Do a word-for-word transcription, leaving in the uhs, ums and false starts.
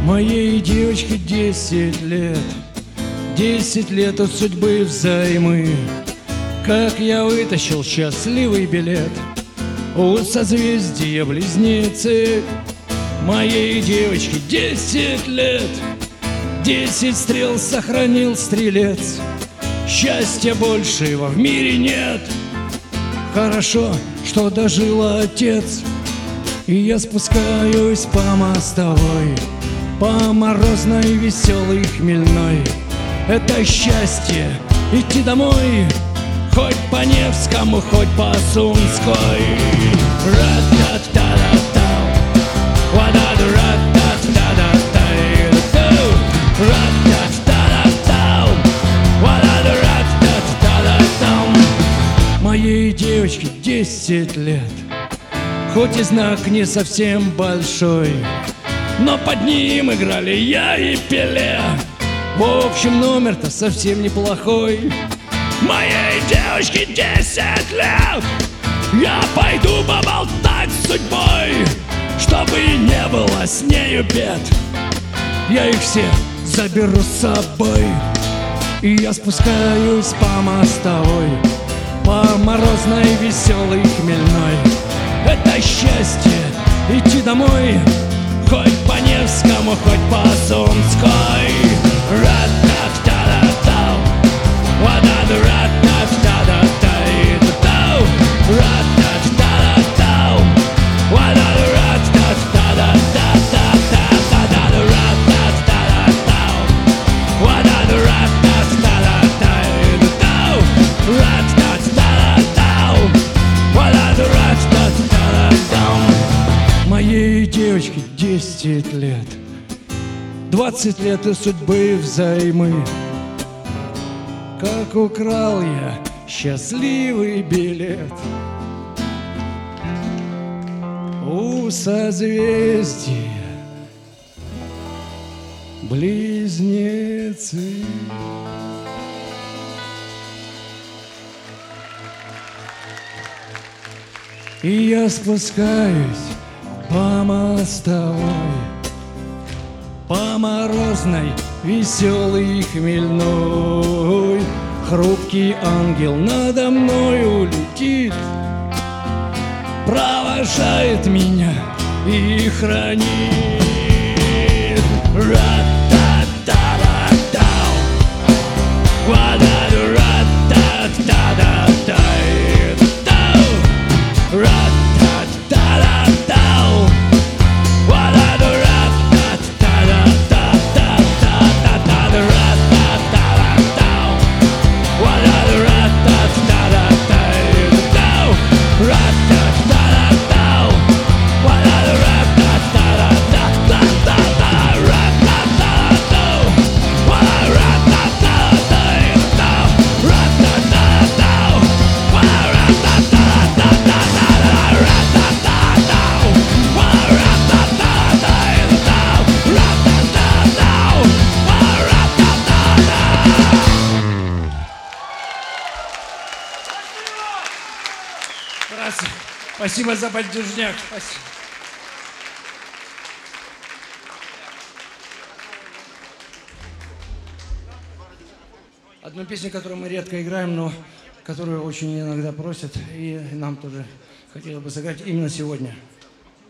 Моей девочке десять лет, десять лет от судьбы взаймы. Как я вытащил счастливый билет у созвездия Близнецы. Моей девочке десять лет, десять стрел сохранил стрелец. Счастья большего в мире нет. Хорошо, что дожил отец. И я спускаюсь по мостовой, по морозной, веселой, хмельной. Это счастье идти домой, хоть по Невскому, хоть по Сумской. Ра-та-та-та-та, ва-да-да, ра-та-та-та-та, ра-та-та-та-та, ва-да-да, ра-та-та-та-та. Моей девочке десять лет, хоть и знак не совсем большой, но под ним играли я и Пеле. В общем, номер-то совсем неплохой. Моей девочке десять лет, я пойду поболтать с судьбой, чтобы не было с нею бед. Я их все заберу с собой. И я спускаюсь по мостовой, по морозной, веселой, хмельной. Это счастье идти домой, хоть по Невскому, хоть по Сумской. Ра-та-та-та-та, ва-да-да, ра-та-та-та-та, ра-та-та-та-та, ва-да-да, ра-та-та-та-та-та, ра-та-та-та-та, ва-да-да, ра-та-та-та-та, ра-та-та-та-та, ва-да-да, ра-та-та-та-та. Моей девочке десять лет, двадцать лет из судьбы взаймы. Как украл я счастливый билет у созвездия Близнецы. И я спускаюсь по мостовой, по морозной, веселой, хмельной. Хрупкий ангел надо мною летит, провожает меня и хранит. Ра-та-та-та-та, ва-да-да, ра-та-та-та-та, ра-та-та-та-та, ва-да-да, ра-та-та-та-та, ра-та-та-та-та, ва-да-да, ра-та-та-та-та, ра-та-та-та-та, ва-да-да, ра-та-та-та-та, ра-та-та-та, спасибо за поддержняк. Спасибо. Одну песню, которую мы редко играем, но которую очень иногда просят, и нам тоже хотелось бы сыграть именно сегодня.